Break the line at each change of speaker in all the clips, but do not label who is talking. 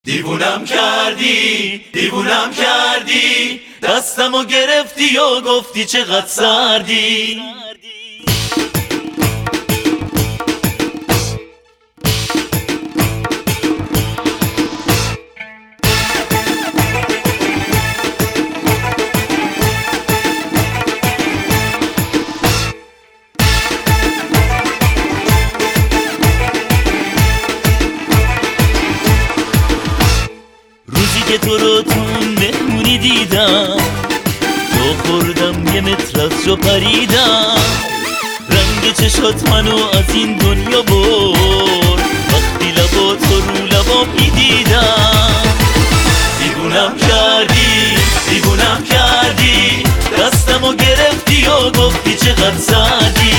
دیوونم کردی دستمو گرفتی و گفتی چقدر سردی.
که تو رو تو مهمونی دیدم، تو خوردم 1 متر از جو پریدم. رنگ چشات منو از این دنیا برد، وقتی لبات رو لبام میدیدم.
دیوونم کردی دستمو گرفتی و گفتی چقدر سردی.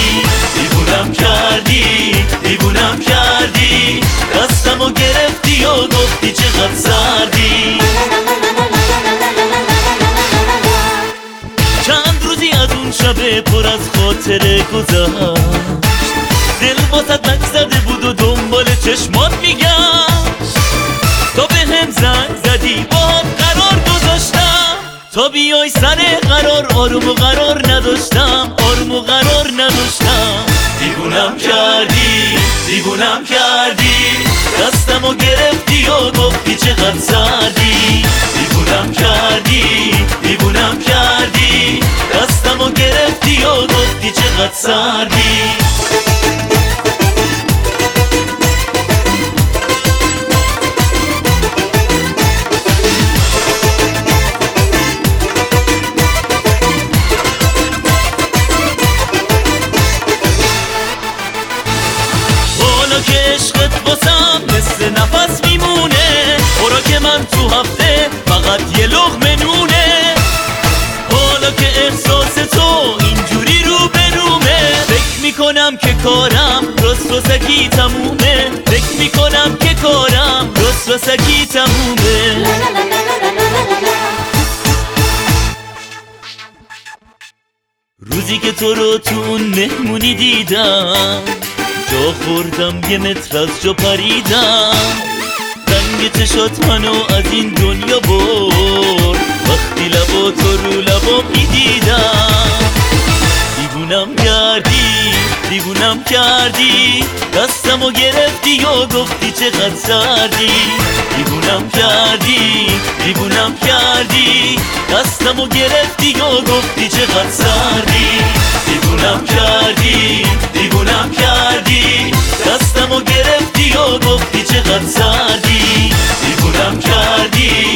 دیوونم کردی دستمو گرفتی و گفتی چقدر سردی.
چند روزی از اون شب پر از خاطره گذشت، دل واسط نگذرده بود و دنبال چشمات میگشت. تا به هم زنگ زدی باهات قرار گذاشتم، تا بیای سر قرار آروم و قرار نداشتم.
دیوونم کردی دستمو گرفتی و گفتی چقدر سردی. دیوونم کردی دستمو گرفتی و گفتی چقدر سردی.
که عشقت واسم مثل نفس میمونه، خوراک من تو هفته فقط 1 لقمه نونه. حالا که احساس تو اینجوری رو به رومه، فکر میکنم که کارم رسوسکی تمومه. روزی که تو رو تو اون مهمونی دیدم، جا خوردم 1 متر از جو پریدم. رنگ چشات منو از این دنیا برد، وقتی لبات رو لبام میدیدم. دیوونم کردی دستمو گرفتی و گفتی چقدر سردی. دیوونم کردی دستمو گرفتی و گفتی چقدر سردی.
دیوونم کردی دستمو گرفتی و گفتی چقدر سردی. دیوونم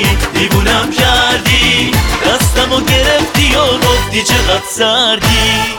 کردی دستمو گرفتی و گفتی چقدر سردی.